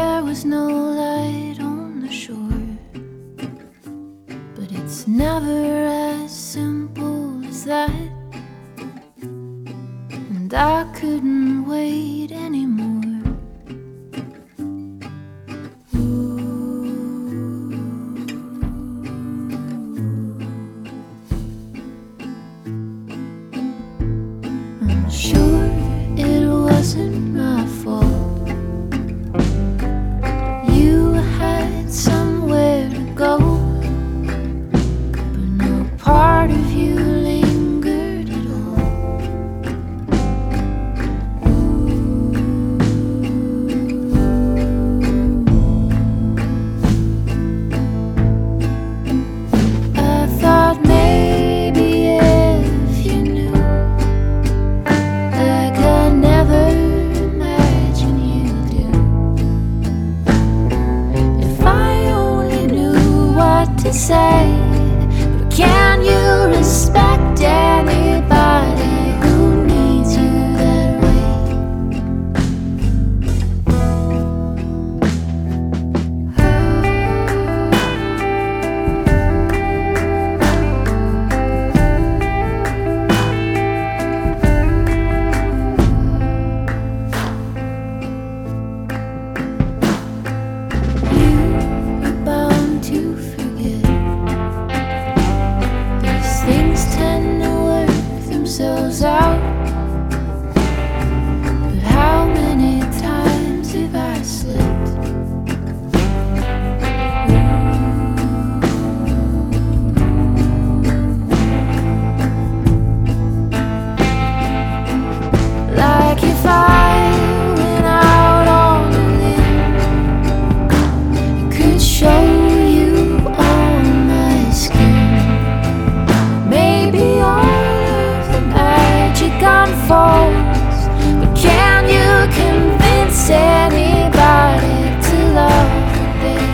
there was no light on the shore, but it's never as simple as that. And I couldn't wait anymore. I'm sure it wasn't my fault. You had somewhere to go, but no part of you lingered at all. I thought maybe if you knew, like I never imagined you do. If I only knew what to say. But can you respect anybody who needs you that You were bound to forget. These things tend to work themselves out. But how many times have I slipped? Like if I went out on a limb and could show you all my skin, maybe all of the magic unfolds. But can you convince anybody to love what they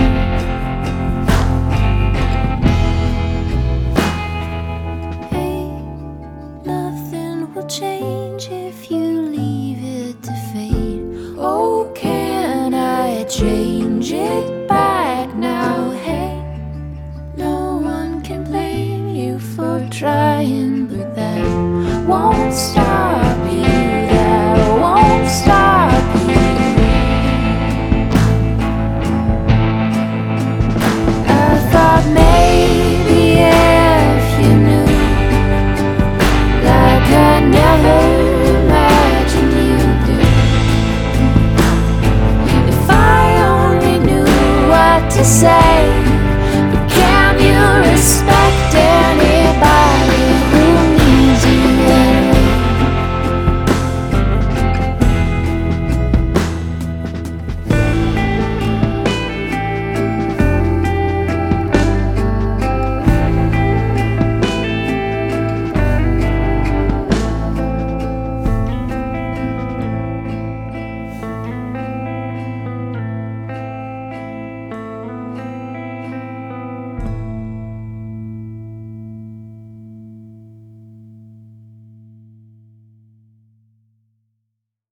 don't? Hey, nothing will change if you leave it to fate. Oh, can I change it back now? Hey, no one can blame you for trying, but that won't stop you. That won't stop you. I thought maybe if you knew, like I never imagined you do. If I only knew what to say.